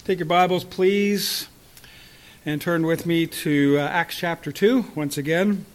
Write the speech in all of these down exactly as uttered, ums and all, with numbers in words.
Take your Bibles, please, and turn with me to uh, Acts chapter two once again.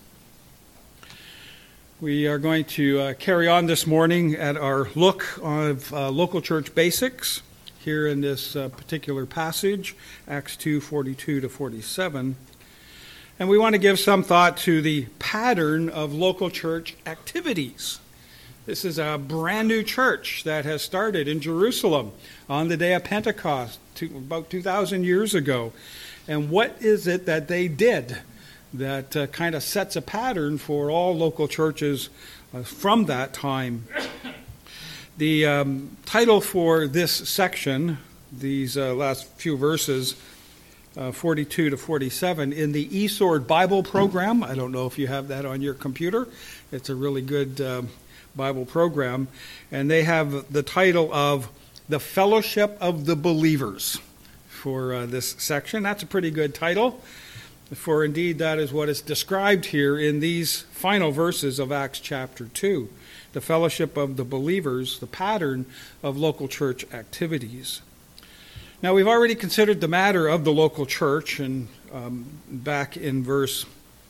We are going to uh, carry on this morning at our look of uh, local church basics here in this uh, particular passage, Acts two, forty-two to forty-seven. And we want to give some thought to the pattern of local church activities. This is a brand new church that has started in Jerusalem on the day of Pentecost, two, about two thousand years ago. And what is it that they did that uh, kind of sets a pattern for all local churches uh, from that time? The um, title for this section, these uh, last few verses, uh, forty-two to forty-seven, in the eSword Bible program. I don't know if you have that on your computer. It's a really good uh, Bible program, and they have the title of The Fellowship of the Believers for uh, this section. That's a pretty good title, for indeed that is what is described here in these final verses of Acts chapter two. The fellowship of the believers, the pattern of local church activities. Now, we've already considered the matter of the local church, and um, back in verse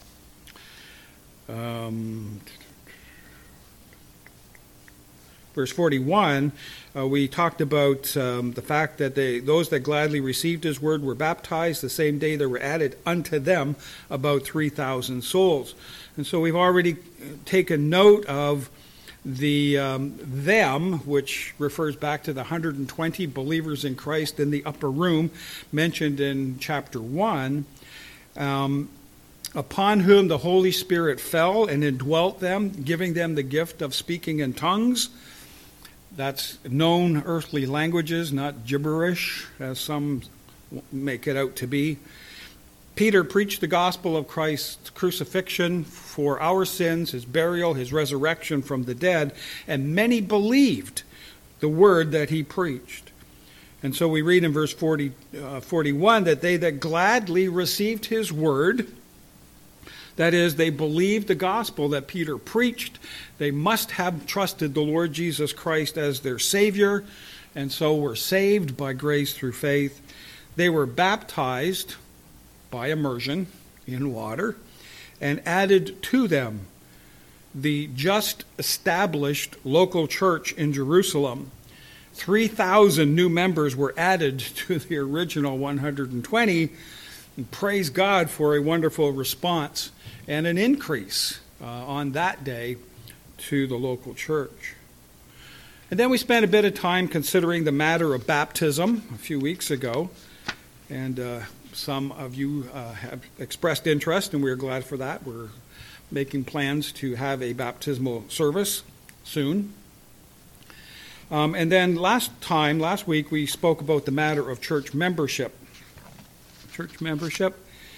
um, Verse forty-one, uh, we talked about um, the fact that they, those that gladly received his word were baptized. The same day there were added unto them about three thousand souls. And so we've already taken note of the um, them, which refers back to the one hundred twenty believers in Christ in the upper room mentioned in chapter one, um, upon whom the Holy Spirit fell and indwelt them, giving them the gift of speaking in tongues. That's known earthly languages, not gibberish, as some make it out to be. Peter preached the gospel of Christ's crucifixion for our sins, his burial, his resurrection from the dead, and many believed the word that he preached. And so we read in verse forty, uh, forty-one that they that gladly received his word, that is, they believed the gospel that Peter preached. They must have trusted the Lord Jesus Christ as their Savior, and so were saved by grace through faith. They were baptized by immersion in water, and added to them the just established local church in Jerusalem. three thousand new members were added to the original one hundred twenty, and praise God for a wonderful response and an increase uh, on that day to the local church. And then we spent a bit of time considering the matter of baptism a few weeks ago, and uh, some of you uh, have expressed interest, and we're glad for that. We're making plans to have a baptismal service soon. Um, and then last time, last week, we spoke about the matter of church membership. Church membership,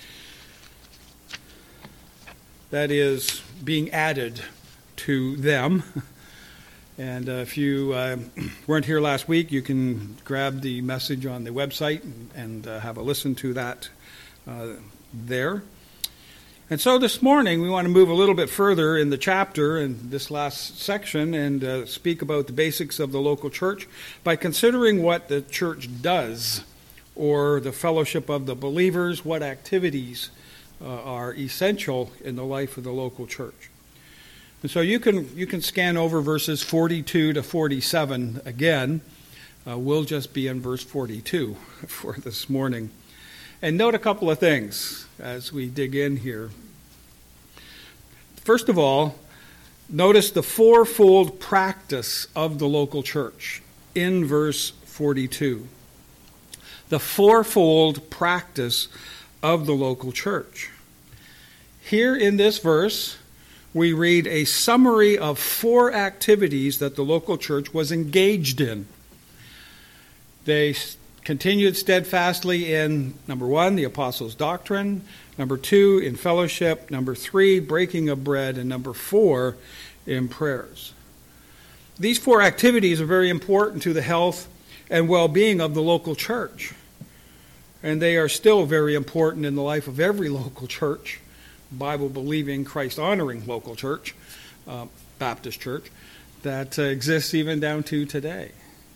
that is being added to them. And uh, if you uh, weren't here last week, you can grab the message on the website and, and uh, have a listen to that uh, there. And so this morning we want to move a little bit further in the chapter in this last section and uh, speak about the basics of the local church by considering what the church does, or the fellowship of the believers, what activities uh, are essential in the life of the local church. And so you can you can scan over verses forty-two to forty-seven again. Uh, we'll just be in verse forty-two for this morning. And note a couple of things as we dig in here. First of all, notice the fourfold practice of the local church in verse forty-two. The fourfold practice of the local church. Here in this verse, we read a summary of four activities that the local church was engaged in. They continued steadfastly in, number one, the apostles' doctrine, number two, in fellowship, number three, breaking of bread, and number four, in prayers. These four activities are very important to the health and well-being of the local church. And they are still very important in the life of every local church, Bible-believing, Christ-honoring local church, uh, Baptist church, that uh, exists even down to today.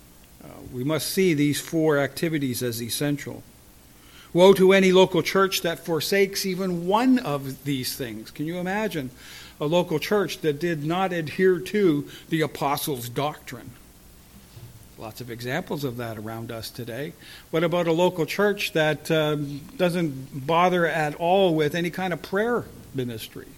Uh, we must see these four activities as essential. Woe to any local church that forsakes even one of these things. Can you imagine a local church that did not adhere to the apostles' doctrine? Lots of examples of that around us today. What about a local church that uh, doesn't bother at all with any kind of prayer ministry?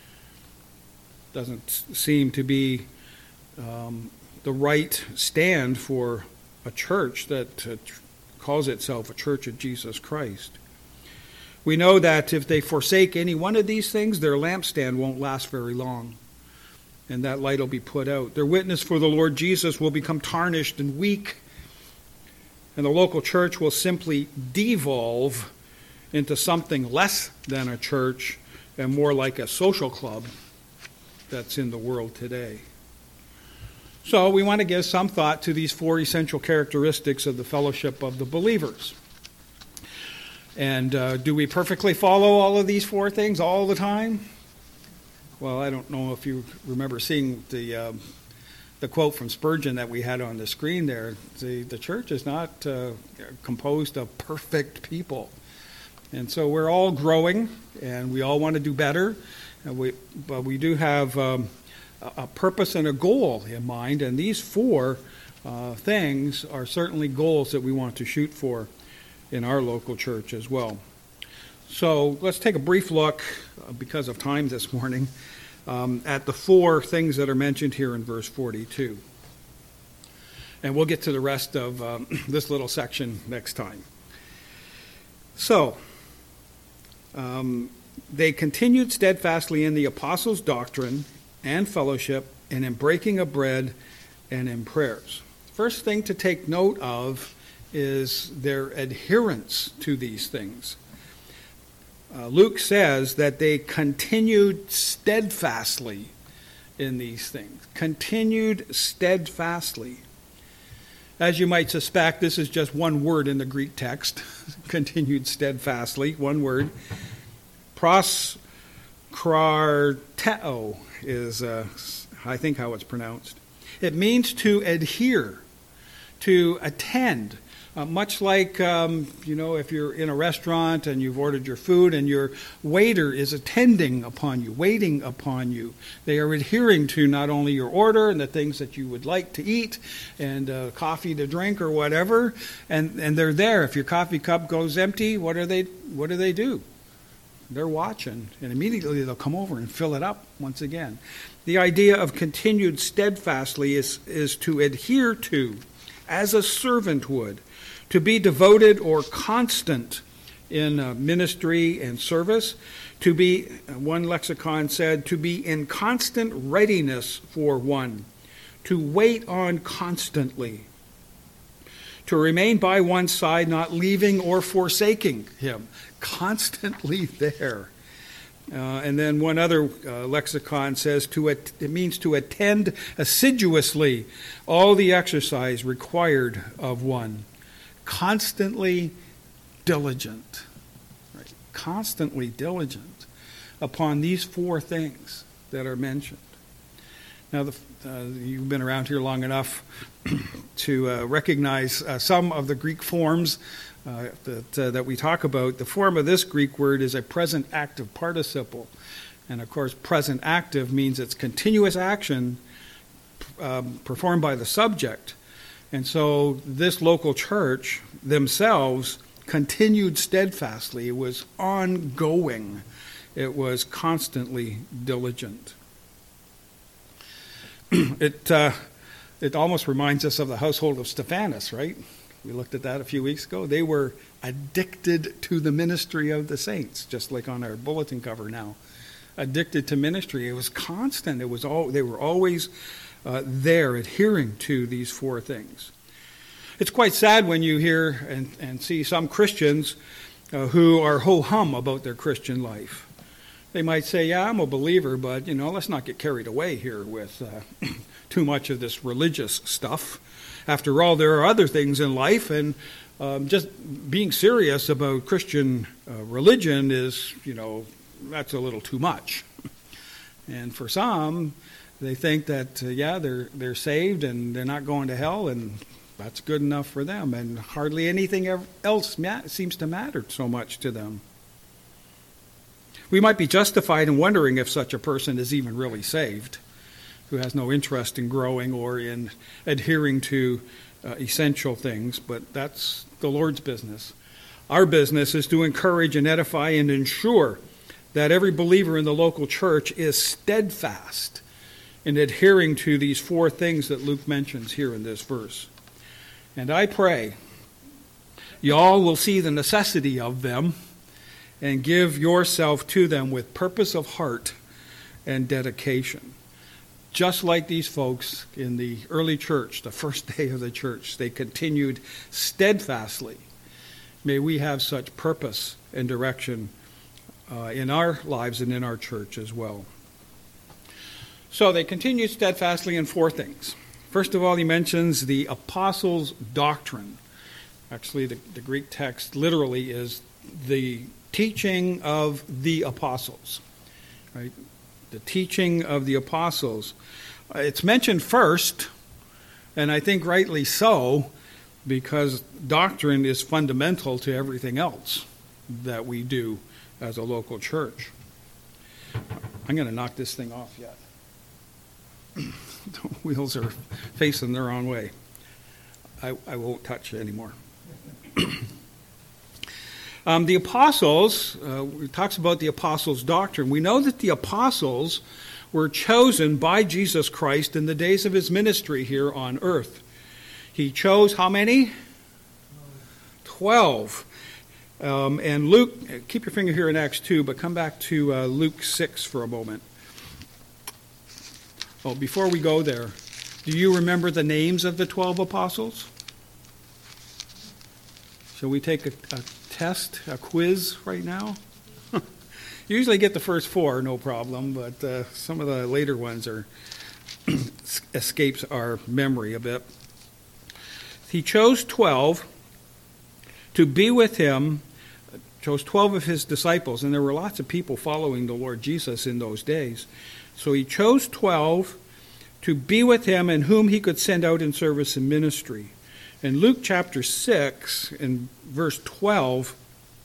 Doesn't seem to be um, the right stand for a church that uh, calls itself a Church of Jesus Christ. We know that if they forsake any one of these things, their lampstand won't last very long, and that light will be put out. Their witness for the Lord Jesus will become tarnished and weak, and the local church will simply devolve into something less than a church and more like a social club that's in the world today. So we want to give some thought to these four essential characteristics of the fellowship of the believers. And uh, do we perfectly follow all of these four things all the time? Well, I don't know if you remember seeing the uh, the quote from Spurgeon that we had on the screen there. The, the church is not uh, composed of perfect people. And so we're all growing, and we all want to do better. And we, but we do have um, a purpose and a goal in mind, and these four uh, things are certainly goals that we want to shoot for in our local church as well. So let's take a brief look, uh, because of time this morning, um, at the four things that are mentioned here in verse forty-two. And we'll get to the rest of um, this little section next time. So, um, they continued steadfastly in the apostles' doctrine and fellowship, and in breaking of bread, and in prayers. First thing to take note of is their adherence to these things. Uh, Luke says that they continued steadfastly in these things. Continued steadfastly. As you might suspect, this is just one word in the Greek text. Continued steadfastly, one word. Proskrarteo is, uh, I think, how it's pronounced. It means to adhere, to attend. Uh, much like, um, you know, if you're in a restaurant and you've ordered your food and your waiter is attending upon you, waiting upon you. They are adhering to not only your order and the things that you would like to eat and uh, coffee to drink or whatever, and, and they're there. If your coffee cup goes empty, what are they? What do they do? They're watching, and immediately they'll come over and fill it up once again. The idea of continued steadfastly is, is to adhere to, as a servant would, to be devoted or constant in uh, ministry and service, to be, one lexicon said, to be in constant readiness for one, to wait on constantly, to remain by one's side, not leaving or forsaking him, constantly there. Uh, and then one other uh, lexicon says to at- it means to attend assiduously all the exercise required of one. Constantly diligent. Right? Constantly diligent upon these four things that are mentioned. Now, the, uh, you've been around here long enough to uh, recognize uh, some of the Greek forms uh, that, uh, that we talk about. The form of this Greek word is a present active participle. And, of course, present active means it's continuous action um, performed by the subject. And so this local church themselves continued steadfastly. It was ongoing. It was constantly diligent. It uh, it almost reminds us of the household of Stephanas, right? We looked at that a few weeks ago. They were addicted to the ministry of the saints, just like on our bulletin cover now. Addicted to ministry. It was constant. It was all. They were always uh, there, adhering to these four things. It's quite sad when you hear and, and see some Christians uh, who are ho-hum about their Christian life. They might say, yeah, I'm a believer, but, you know, let's not get carried away here with uh, too much of this religious stuff. After all, there are other things in life, and um, just being serious about Christian uh, religion is, you know, that's a little too much. And for some, they think that, uh, yeah, they're they're saved and they're not going to hell, and that's good enough for them, and hardly anything else seems to matter so much to them. We might be justified in wondering if such a person is even really saved, who has no interest in growing or in adhering to uh, essential things, but that's the Lord's business. Our business is to encourage and edify and ensure that every believer in the local church is steadfast in adhering to these four things that Luke mentions here in this verse. And I pray y'all will see the necessity of them and give yourself to them with purpose of heart and dedication. Just like these folks in the early church, the first day of the church, they continued steadfastly. May we have such purpose and direction uh, in our lives and in our church as well. So they continued steadfastly in four things. First of all, he mentions the apostles' doctrine. Actually, the, the Greek text literally is the teaching of the apostles, right? The teaching of the apostles. It's mentioned first, and I think rightly so, because doctrine is fundamental to everything else that we do as a local church. I'm going to knock this thing off yet. The wheels are facing the wrong way. I, I won't touch it anymore. um, the apostles, uh, it talks about the apostles' doctrine. We know that the apostles were chosen by Jesus Christ in the days of his ministry here on earth. He chose how many? Twelve. Um, and Luke, keep your finger here in Acts two, but come back to uh, Luke six for a moment. Oh, before we go there, do you remember the names of the twelve apostles? Shall we take a, a test, a quiz right now? You usually get the first four, no problem, but uh, some of the later ones are escapes our memory a bit. He chose twelve to be with him, chose twelve of his disciples, and there were lots of people following the Lord Jesus in those days. So he chose twelve to be with him and whom he could send out in service and ministry. In Luke chapter six, in verse twelve,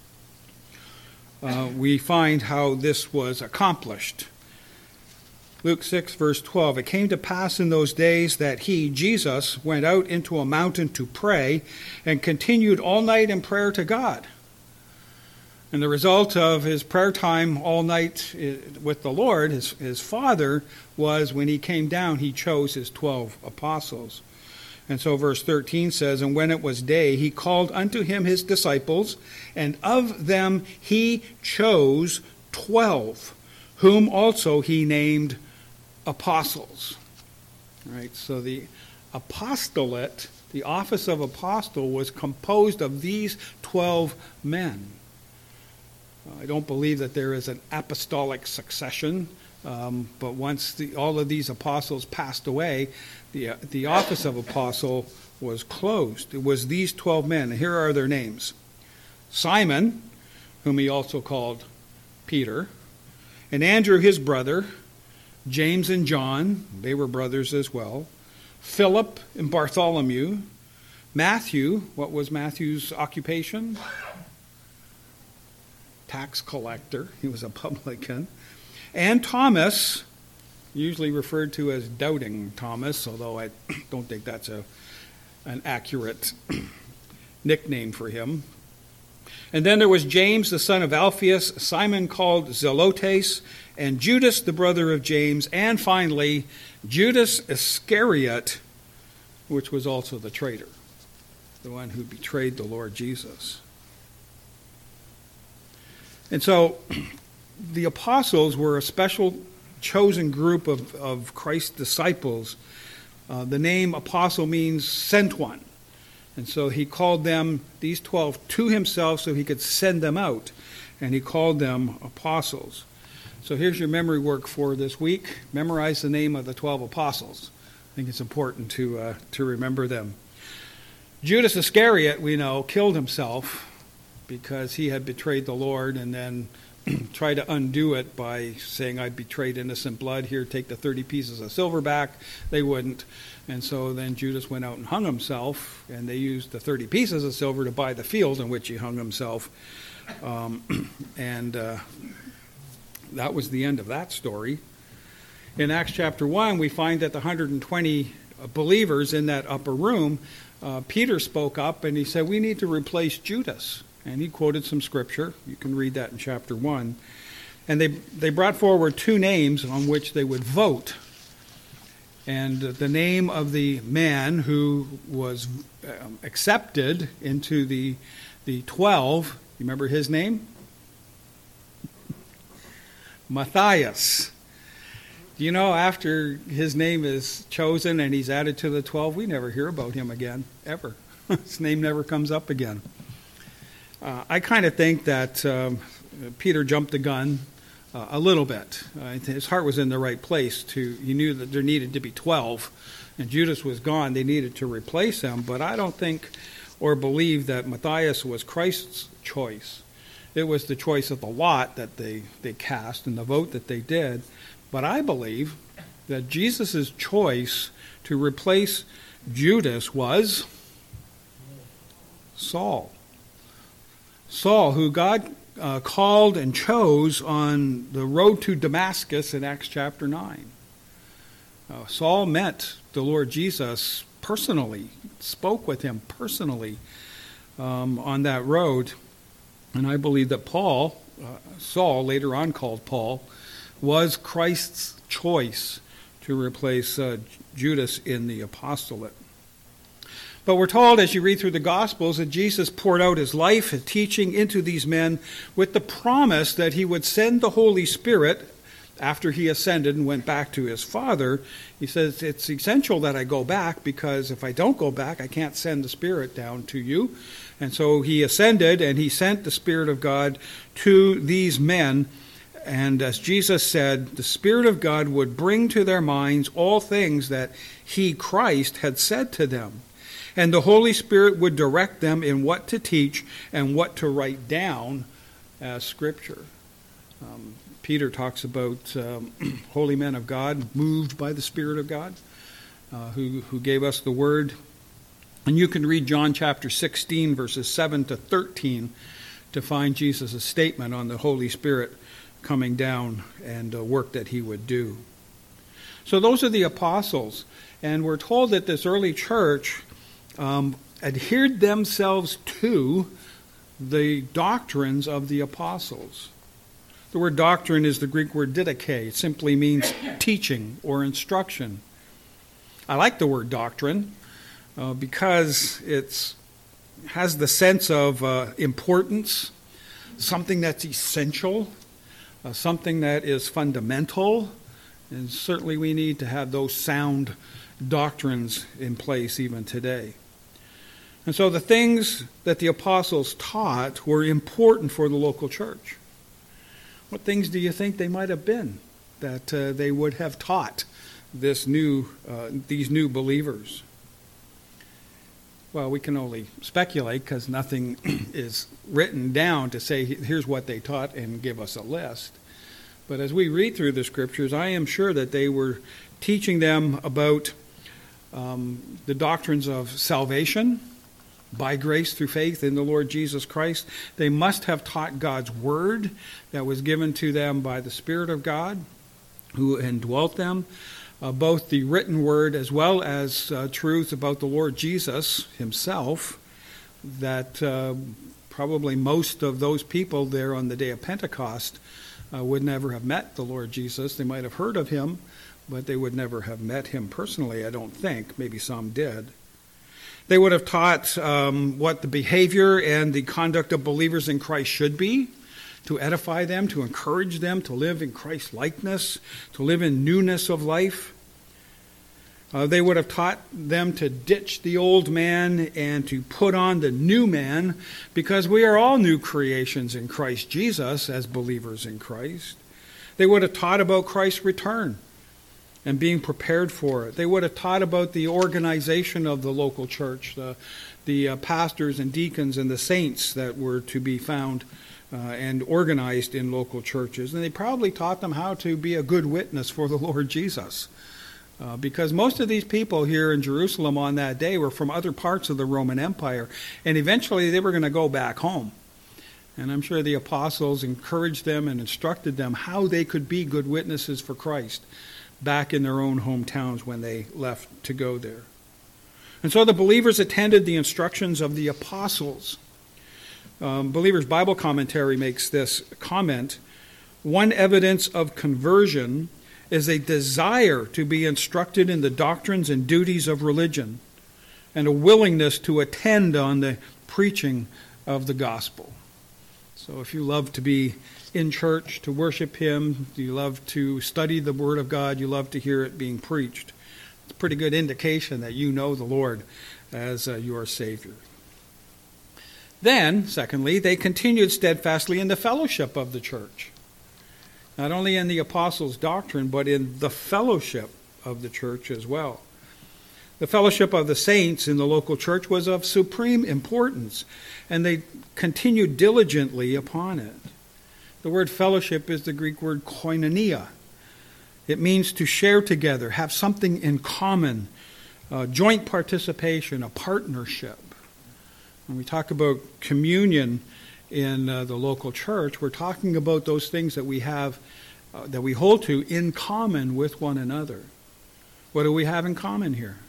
uh, we find how this was accomplished. Luke six, verse twelve, it came to pass in those days that he, Jesus, went out into a mountain to pray and continued all night in prayer to God. And the result of his prayer time all night with the Lord, his, his Father, was when he came down, he chose his twelve apostles. And so verse thirteen says, and when it was day, he called unto him his disciples, and of them he chose twelve, whom also he named apostles. Right? So the apostolate, the office of apostle, was composed of these twelve men. I don't believe that there is an apostolic succession, um, but once the, all of these apostles passed away, the, the office of apostle was closed. It was these twelve men. Here are their names. Simon, whom he also called Peter, and Andrew his brother, James and John, they were brothers as well, Philip and Bartholomew, Matthew, what was Matthew's occupation? Tax collector. He was a publican. And Thomas, usually referred to as Doubting Thomas, although I don't think that's a an accurate nickname for him. And then there was James, the son of Alphaeus, Simon called Zelotes, and Judas, the brother of James, and finally, Judas Iscariot, which was also the traitor, the one who betrayed the Lord Jesus. And so the apostles were a special chosen group of, of Christ's disciples. Uh, the name apostle means sent one. And so he called them, these twelve, to himself so he could send them out. And he called them apostles. So here's your memory work for this week. Memorize the name of the twelve apostles. I think it's important to uh, to remember them. Judas Iscariot, we know, killed himself because he had betrayed the Lord and then try to undo it by saying, I betrayed innocent blood, here, take the thirty pieces of silver back. They wouldn't. And so then Judas went out and hung himself, and they used the thirty pieces of silver to buy the field in which he hung himself. Um, and uh, that was the end of that story. In Acts chapter one, we find that the one hundred twenty believers in that upper room, uh, Peter spoke up and he said, we need to replace Judas. And he quoted some scripture. You can read that in chapter one. And they they brought forward two names on which they would vote. And the name of the man who was um, accepted into the the twelve, you remember his name? Matthias. You know, after his name is chosen and he's added to the twelve, we never hear about him again, ever. His name never comes up again. Uh, I kind of think that um, Peter jumped the gun uh, a little bit. Uh, his heart was in the right place. To he knew that there needed to be twelve, and Judas was gone. They needed to replace him. But I don't think or believe that Matthias was Christ's choice. It was the choice of the lot that they, they cast and the vote that they did. But I believe that Jesus' choice to replace Judas was Saul. Saul, who God uh, called and chose on the road to Damascus in Acts chapter nine. Uh, Saul met the Lord Jesus personally, spoke with him personally um, on that road. And I believe that Paul, uh, Saul, later on called Paul, was Christ's choice to replace uh, Judas in the apostolate. But we're told, as you read through the Gospels, that Jesus poured out his life, his teaching into these men with the promise that he would send the Holy Spirit after he ascended and went back to his Father. He says, it's essential that I go back, because if I don't go back, I can't send the Spirit down to you. And so he ascended and he sent the Spirit of God to these men. And as Jesus said, the Spirit of God would bring to their minds all things that he, Christ, had said to them. And the Holy Spirit would direct them in what to teach and what to write down as Scripture. Um, Peter talks about um, holy men of God, moved by the Spirit of God, uh, who, who gave us the Word. And you can read John chapter sixteen, verses seven to thirteen, to find Jesus' statement on the Holy Spirit coming down and the work that he would do. So those are the apostles. And we're told that this early church um, adhered themselves to the doctrines of the apostles. The word doctrine is the Greek word didache. It simply means teaching or instruction. I like the word doctrine uh, because it has the sense of uh, importance, something that's essential, uh, something that is fundamental, and certainly we need to have those sound doctrines in place even today. And so the things that the apostles taught were important for the local church. What things do you think they might have been that uh, they would have taught this new, uh, these new believers? Well, we can only speculate because nothing is written down to say here's what they taught and give us a list. But as we read through the Scriptures, I am sure that they were teaching them about um, the doctrines of salvation by grace through faith in the Lord Jesus Christ. They must have taught God's Word that was given to them by the Spirit of God who indwelt them, uh, both the written Word as well as uh, truths about the Lord Jesus himself, that uh, probably most of those people there on the day of Pentecost uh, would never have met the Lord Jesus. They might have heard of him, but they would never have met him personally, I don't think. Maybe some did. They would have taught um, what the behavior and the conduct of believers in Christ should be, to edify them, to encourage them to live in Christ's likeness, to live in newness of life. Uh, they would have taught them to ditch the old man and to put on the new man, because we are all new creations in Christ Jesus as believers in Christ. They would have taught about Christ's return and being prepared for it. They would have taught about the organization of the local church, the, the uh, pastors and deacons and the saints that were to be found uh, and organized in local churches. And they probably taught them how to be a good witness for the Lord Jesus. Uh, because most of these people here in Jerusalem on that day were from other parts of the Roman Empire. And eventually they were going to go back home. And I'm sure the apostles encouraged them and instructed them how they could be good witnesses for Christ back in their own hometowns when they left to go there. And so the believers attended the instructions of the apostles. Um, Believer's Bible Commentary makes this comment: one evidence of conversion is a desire to be instructed in the doctrines and duties of religion, and a willingness to attend on the preaching of the gospel. So if you love to be in church, to worship Him, you love to study the Word of God, you love to hear it being preached, it's a pretty good indication that you know the Lord as uh, your Savior. Then, secondly, they continued steadfastly in the fellowship of the church. Not only in the apostles' doctrine, but in the fellowship of the church as well. The fellowship of the saints in the local church was of supreme importance, and they continued diligently upon it. The word fellowship is the Greek word koinonia. It means to share together, have something in common, uh, joint participation, a partnership. When we talk about communion in uh, the local church, we're talking about those things that we have, uh, that we hold to in common with one another. What do we have in common here?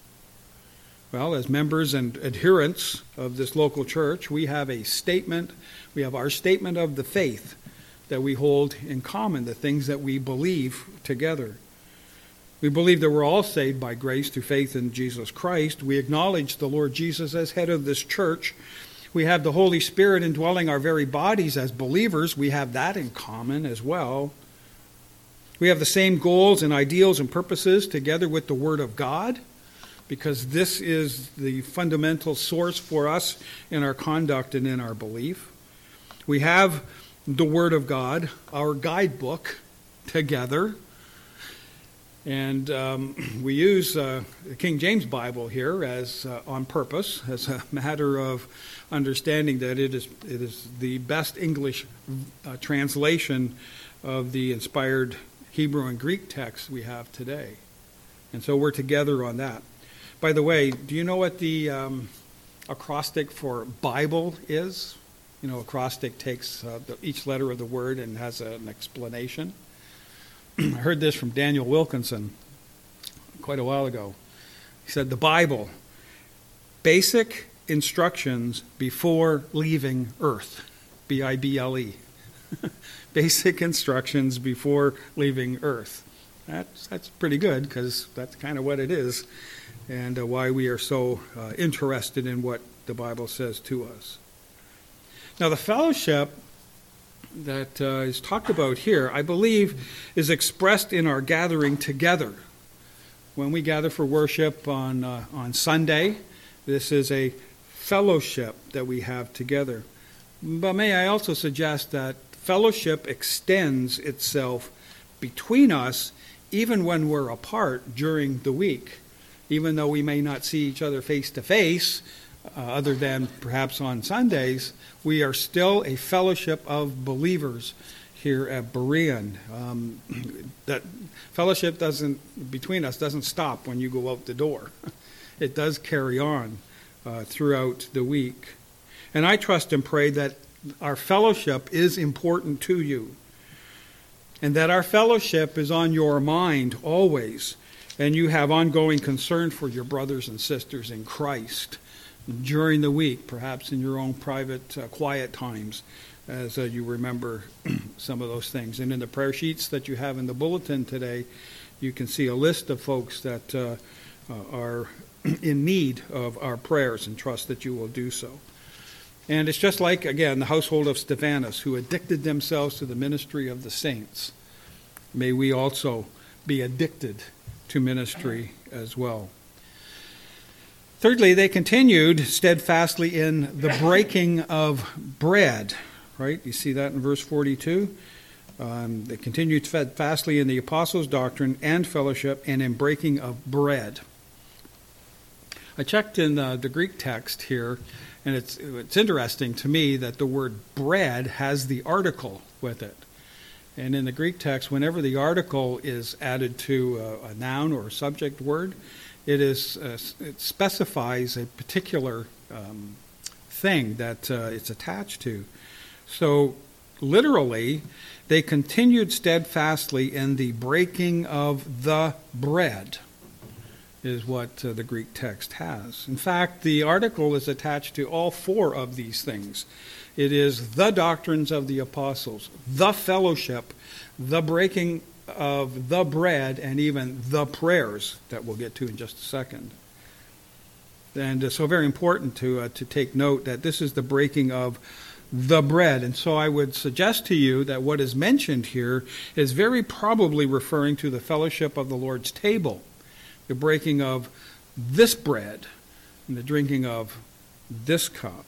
Well, as members and adherents of this local church, we have a statement, we have our statement of the faith that we hold in common, the things that we believe together. We believe that we're all saved by grace through faith in Jesus Christ. We acknowledge the Lord Jesus as head of this church. We have the Holy Spirit indwelling our very bodies as believers. We have that in common as well. We have the same goals and ideals and purposes together with the Word of God, because this is the fundamental source for us in our conduct and in our belief. We have the Word of God, our guidebook, together. And um, we use uh, the King James Bible here as uh, on purpose, as a matter of understanding that it is it is the best English uh, translation of the inspired Hebrew and Greek texts we have today. And so we're together on that. By the way, do you know what the um, acrostic for Bible is? You know, acrostic takes uh, the, each letter of the word and has a, an explanation. I heard this from Daniel Wilkinson quite a while ago. He said, the Bible, basic instructions before leaving earth. B I B L E. Basic instructions before leaving earth. That's, that's pretty good, because that's kind of what it is, and uh, why we are so uh, interested in what the Bible says to us. Now, the fellowship that uh, is talked about here, I believe, is expressed in our gathering together. When we gather for worship on uh, on Sunday, this is a fellowship that we have together. But may I also suggest that fellowship extends itself between us even when we're apart during the week. Even though we may not see each other face to face, uh, other than perhaps on Sundays, we are still a fellowship of believers here at Berean. Um, that fellowship doesn't between us doesn't stop when you go out the door. It does carry on uh, throughout the week. And I trust and pray that our fellowship is important to you, and that our fellowship is on your mind always, and you have ongoing concern for your brothers and sisters in Christ during the week, perhaps in your own private, uh, quiet times, as uh, you remember some of those things. And in the prayer sheets that you have in the bulletin today, you can see a list of folks that uh, uh, are in need of our prayers, and trust that you will do so. And it's just like, again, the household of Stephanas, who addicted themselves to the ministry of the saints. May we also be addicted to ministry as well. Thirdly, they continued steadfastly in the breaking of bread. Right? You see that in verse forty-two? Um, they continued steadfastly in the apostles' doctrine and fellowship and in breaking of bread. I checked in uh, the Greek text here, and it's it's interesting to me that the word bread has the article with it. And in the Greek text, whenever the article is added to a, a noun or a subject word, it is uh, it specifies a particular um, thing that uh, it's attached to. So literally, they continued steadfastly in the breaking of the bread, is what uh, the Greek text has. In fact, the article is attached to all four of these things. It is the doctrines of the apostles, the fellowship, the breaking of the bread, and even the prayers that we'll get to in just a second. And uh, so very important to uh, to take note that this is the breaking of the bread. And so I would suggest to you that what is mentioned here is very probably referring to the fellowship of the Lord's table, the breaking of this bread and the drinking of this cup.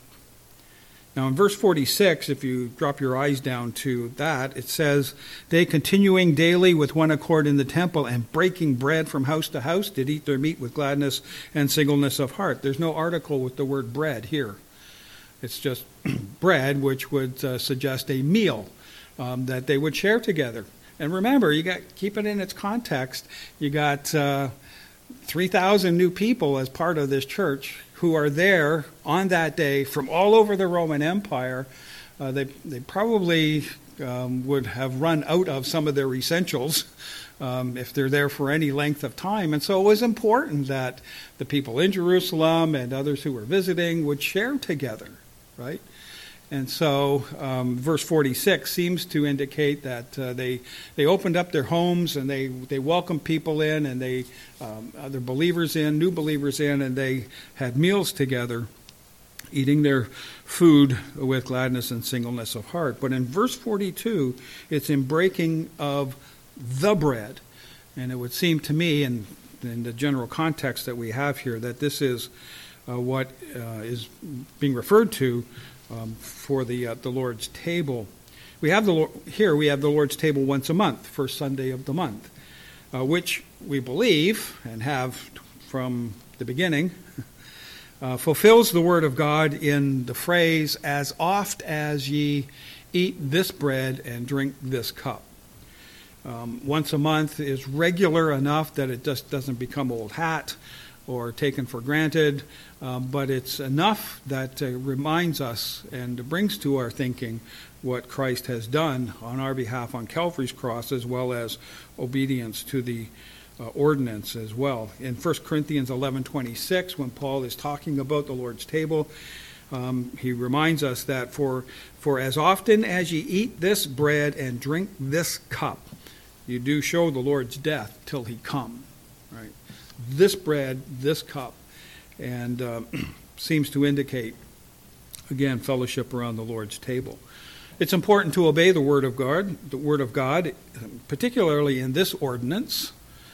Now in verse forty-six, if you drop your eyes down to that, it says, they continuing daily with one accord in the temple and breaking bread from house to house did eat their meat with gladness and singleness of heart. There's no article with the word bread here. It's just bread, which would uh, suggest a meal um, that they would share together. And remember, you got keep it in its context. You got uh, three thousand new people as part of this church who are there on that day from all over the Roman Empire. Uh, they they probably um, would have run out of some of their essentials um, if they're there for any length of time. And so it was important that the people in Jerusalem and others who were visiting would share together, right? And so um, verse forty-six seems to indicate that uh, they they opened up their homes and they, they welcomed people in, and they um, other believers in, new believers in, and they had meals together, eating their food with gladness and singleness of heart. But in verse forty-two, it's in breaking of the bread. And it would seem to me, in, in the general context that we have here, that this is uh, what uh, is being referred to Um, for the uh, the Lord's table. We have the here we have the Lord's table once a month, first Sunday of the month, uh, which we believe and have from the beginning uh, fulfills the word of God in the phrase, "As oft as ye eat this bread and drink this cup." Um, once a month is regular enough that it just doesn't become old hat or taken for granted, um, but it's enough that uh, reminds us and brings to our thinking what Christ has done on our behalf on Calvary's cross, as well as obedience to the uh, ordinance as well. In First Corinthians eleven twenty-six, when Paul is talking about the Lord's table, um, he reminds us that for, for as often as ye eat this bread and drink this cup, you do show the Lord's death till he come, right? This bread, this cup, and uh, seems to indicate, again, fellowship around the Lord's table. It's important to obey the word of God, the word of God, particularly in this ordinance,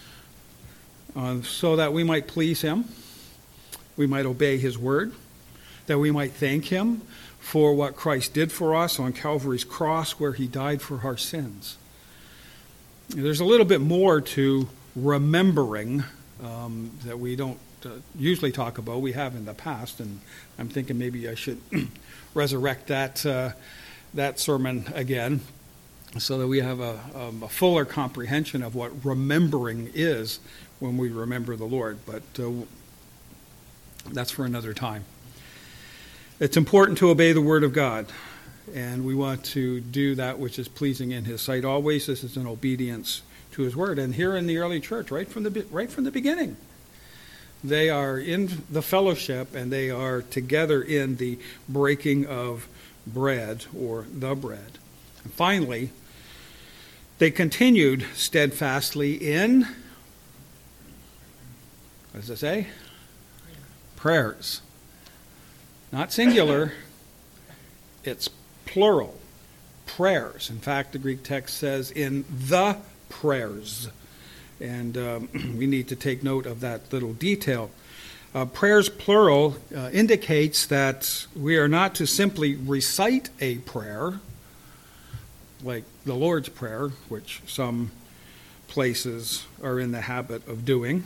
uh, so that we might please him, we might obey his word, that we might thank him for what Christ did for us on Calvary's cross, where he died for our sins. There's a little bit more to remembering Um, that we don't uh, usually talk about. We have in the past, and I'm thinking maybe I should resurrect that uh, that sermon again, so that we have a, um, a fuller comprehension of what remembering is when we remember the Lord. But uh, that's for another time. It's important to obey the Word of God, and we want to do that which is pleasing in His sight always. This is an obedience to His word. And here in the early church, right from the right from the beginning, they are in the fellowship and they are together in the breaking of bread, or the bread. And finally, they continued steadfastly in, what does it say? Prayers. Not singular, it's plural. Prayers. In fact, the Greek text says in the prayers. And um, we need to take note of that little detail. Uh, prayers, plural, uh, indicates that we are not to simply recite a prayer like the Lord's Prayer, which some places are in the habit of doing.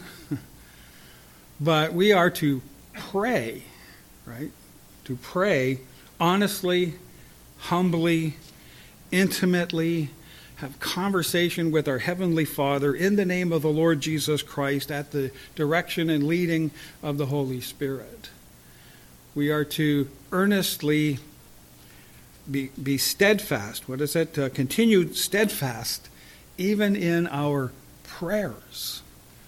But we are to pray, right? To pray honestly, humbly, intimately, have conversation with our Heavenly Father in the name of the Lord Jesus Christ at the direction and leading of the Holy Spirit. We are to earnestly be, be steadfast. What is it? Uh, continue steadfast even in our prayers.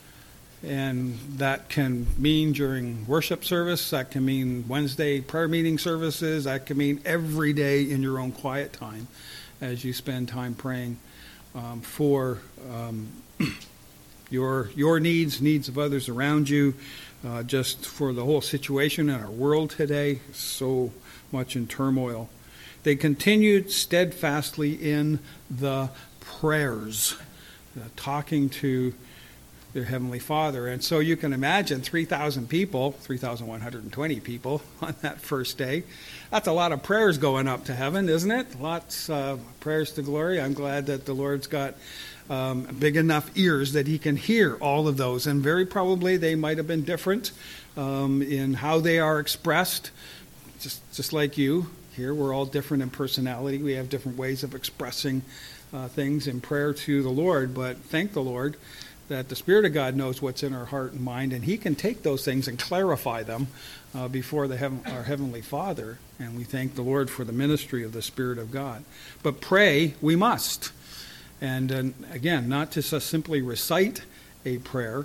And that can mean during worship service, that can mean Wednesday prayer meeting services, that can mean every day in your own quiet time as you spend time praying um, for um, your your needs, needs of others around you, uh, just for the whole situation in our world today, so much in turmoil. They continued steadfastly in the prayers, uh, talking to their Heavenly Father. And so you can imagine three thousand people, three thousand one hundred twenty people on that first day. That's a lot of prayers going up to heaven, isn't it? Lots of uh, prayers to glory. I'm glad that the Lord's got um, big enough ears that he can hear all of those. And very probably they might have been different um, in how they are expressed, just, just like you. Here we're all different in personality. We have different ways of expressing uh, things in prayer to the Lord. But thank the Lord that the Spirit of God knows what's in our heart and mind, and he can take those things and clarify them uh, before the heaven, our Heavenly Father. And we thank the Lord for the ministry of the Spirit of God. But pray we must. And uh, again, not to just simply recite a prayer,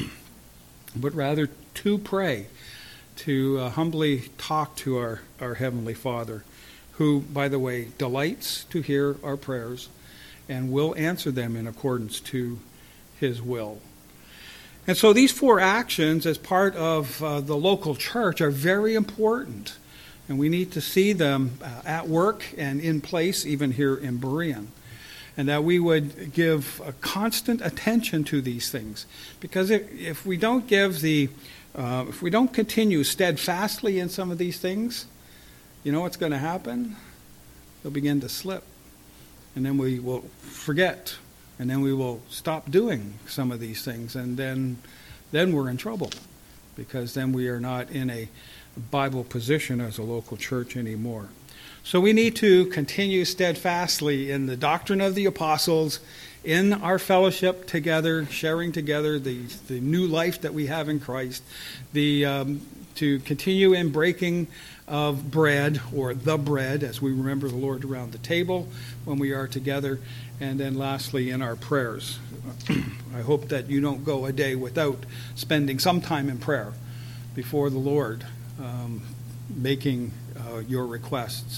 but rather to pray, to uh, humbly talk to our, our Heavenly Father, who, by the way, delights to hear our prayers and will answer them in accordance to his will. And so these four actions as part of uh, the local church are very important. And we need to see them uh, at work and in place, even here in Berean. And that we would give a constant attention to these things. Because if, if we don't give the, uh, if we don't continue steadfastly in some of these things, you know what's going to happen? They'll begin to slip. And then we will forget. And then we will stop doing some of these things, and then then we're in trouble, because then we are not in a Bible position as a local church anymore. So we need to continue steadfastly in the doctrine of the apostles, in our fellowship together, sharing together the, the new life that we have in Christ, the um, to continue in breaking of bread, or the bread, as we remember the Lord around the table when we are together. And then lastly, in our prayers. I hope that you don't go a day without spending some time in prayer before the Lord, um, making uh, your requests.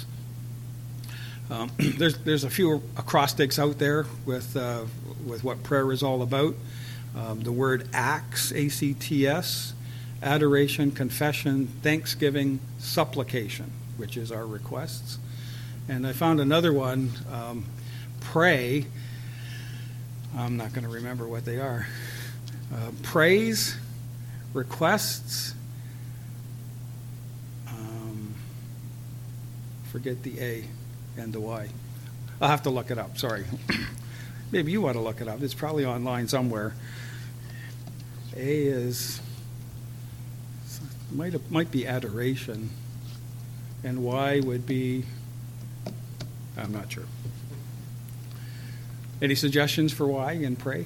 Um, there's there's a few acrostics out there with uh, with what prayer is all about. Um, the word acts, A C T S, adoration, confession, thanksgiving, supplication, which is our requests. And I found another one. Um, Pray, I'm not going to remember what they are. Uh, praise, requests, um, forget the A and the Y. I'll have to look it up, sorry. Maybe you want to look it up. It's probably online somewhere. A is, might, might be adoration, and Y would be, I'm not sure. Any suggestions for why and pray?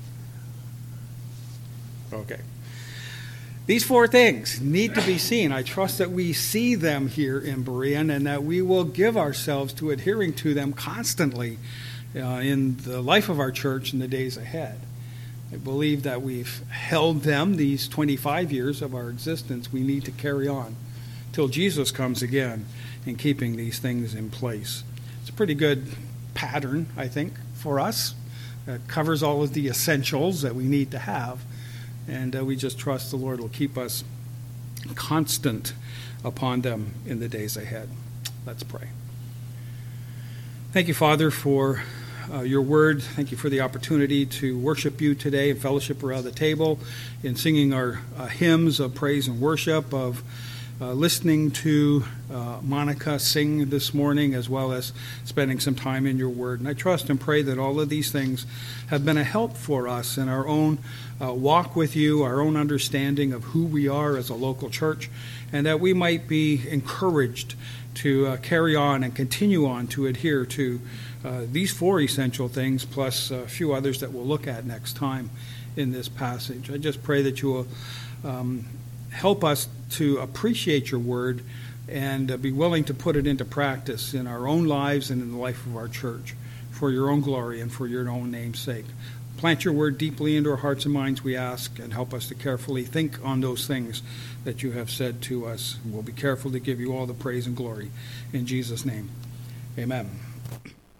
Okay. These four things need to be seen. I trust that we see them here in Berean, and that we will give ourselves to adhering to them constantly uh, in the life of our church in the days ahead. I believe that we've held them these twenty-five years of our existence. We need to carry on till Jesus comes again in keeping these things in place. It's a pretty good pattern, I think, for us. It covers all of the essentials that we need to have, and uh, we just trust the Lord will keep us constant upon them in the days ahead. Let's pray. Thank you, Father, for uh, your word. Thank you for the opportunity to worship you today and fellowship around the table in singing our uh, hymns of praise and worship, of uh, listening to uh, Monica sing this morning, as well as spending some time in your word. And I trust and pray that all of these things have been a help for us in our own uh, walk with you, our own understanding of who we are as a local church, and that we might be encouraged to uh, carry on and continue on to adhere to uh, these four essential things, plus a few others that we'll look at next time in this passage. I just pray that you will um, help us to appreciate your word and uh, be willing to put it into practice in our own lives and in the life of our church for your own glory and for your own name's sake. Plant your word deeply into our hearts and minds, we ask, and help us to carefully think on those things that you have said to us. We'll be careful to give you all the praise and glory. In Jesus' name, amen.